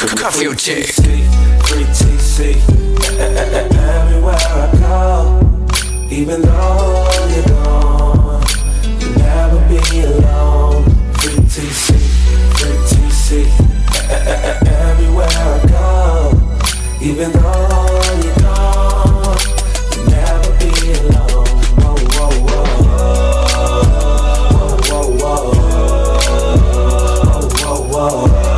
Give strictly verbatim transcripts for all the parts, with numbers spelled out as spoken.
Curfew check. Free T C. Everywhere I go, even though you're gone, you'll never be alone. Free T C, free T C. Everywhere I go, even though you're gone, you'll never be alone. Whoa, whoa, whoa, whoa, whoa, whoa, whoa, whoa.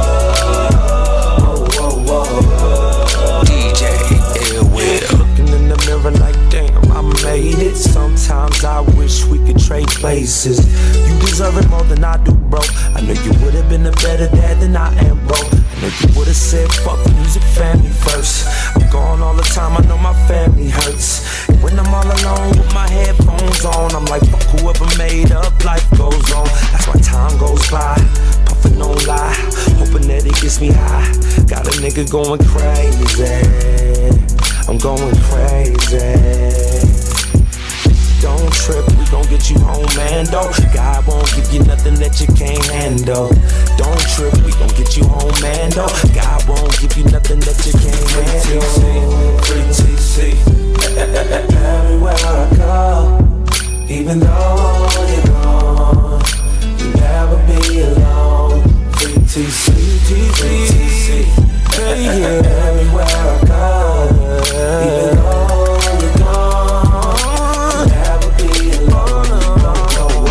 Like damn, I made it. Sometimes I wish we could trade places. You deserve it more than I do, bro. I know you would've been a better dad than I am, bro. I know you would've said fuck music, family first. I'm gone all the time, I know my family hurts. And when I'm all alone with my headphones on, I'm like fuck whoever made up, life goes on. That's why time goes by, puffin' don't lie, hoping that it gets me high. Got a nigga going crazy, I'm going crazy. Don't trip, we gon' get you home, man. Don't, God won't give you nothing that you can't handle. Don't trip, we gon' get you home, man. Don't, God won't give you nothing that you can't handle. Free T C, everywhere I go, even though you're gone, you'll never be alone. Free T C, free T C, everywhere I go. Even though you're gone, you'll never be alone. Whoa,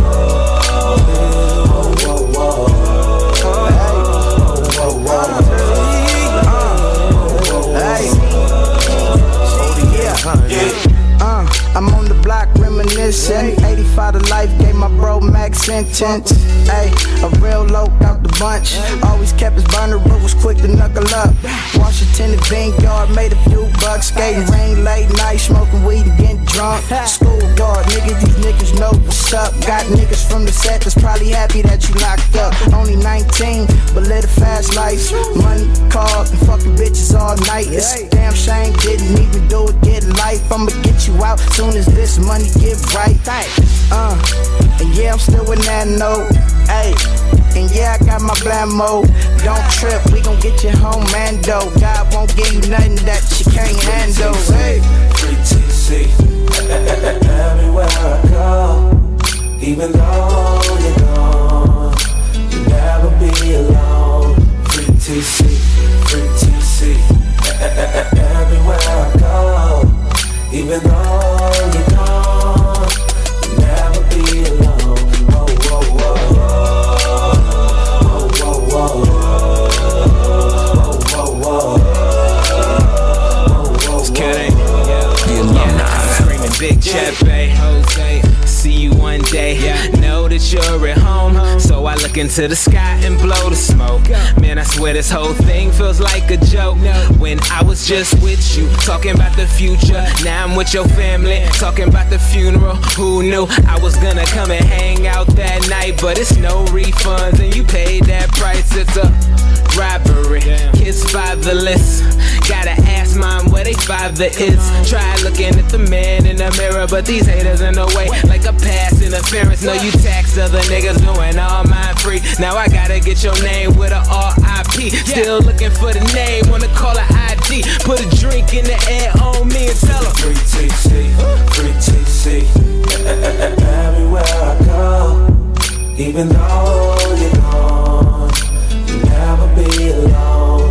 whoa, whoa, whoa, whoa, whoa, yeah. Uh, I'm on the block reminiscing. eighty-five to life, gave my bro max sentence. Ay, a real low out the bunch. Always kept his burner, but was quick to knuckle up. Washington and Vineyard, made a few bucks. Skating rain late night, smoking weed and getting drunk. Schoolyard, niggas, these niggas know what's up. Got niggas from the set that's probably happy that you locked up. Only nineteen, but live a fast life. Money, cars, and fucking bitches all night. It's a damn shame, didn't even do it, get life. I'ma get you out soon as this money get right. Uh, and yeah, I'm still with that note. Ayy, and yeah, I got my blind mode. Don't trip, we gon' get you home, Mando. God won't give you nothing that you can't handle. Hey, free T C, everywhere I go, even though you're gone, you'll never be alone. Free T C, free T C, everywhere I go, even though you're gone, you'll never be alone. Whoa, whoa, whoa, whoa, whoa, whoa, whoa, whoa, whoa. It's kidding. The alumni screaming Big Chepe, Jose. See you one day. Know that you're at home, so I look into the sky and blow the smoke. Man, I swear this whole thing feels like a joke. When I was just with you, talking about the future. Now I'm with your family, talking about the funeral. Who knew I was gonna come and hang out that night? But it's no refunds and you paid that price. It's a robbery, kids fatherless. Gotta ask mom where they father is. Try looking at the man in the mirror, but these haters in the way, like a past interference. Know you tax other niggas doing all mine free. Now I gotta get your name with a R I P. Still looking for the name, wanna call it I D. Put a drink in the air on me and tell them free T C, free T C. Everywhere I go, even though you're gone, you'll never be alone.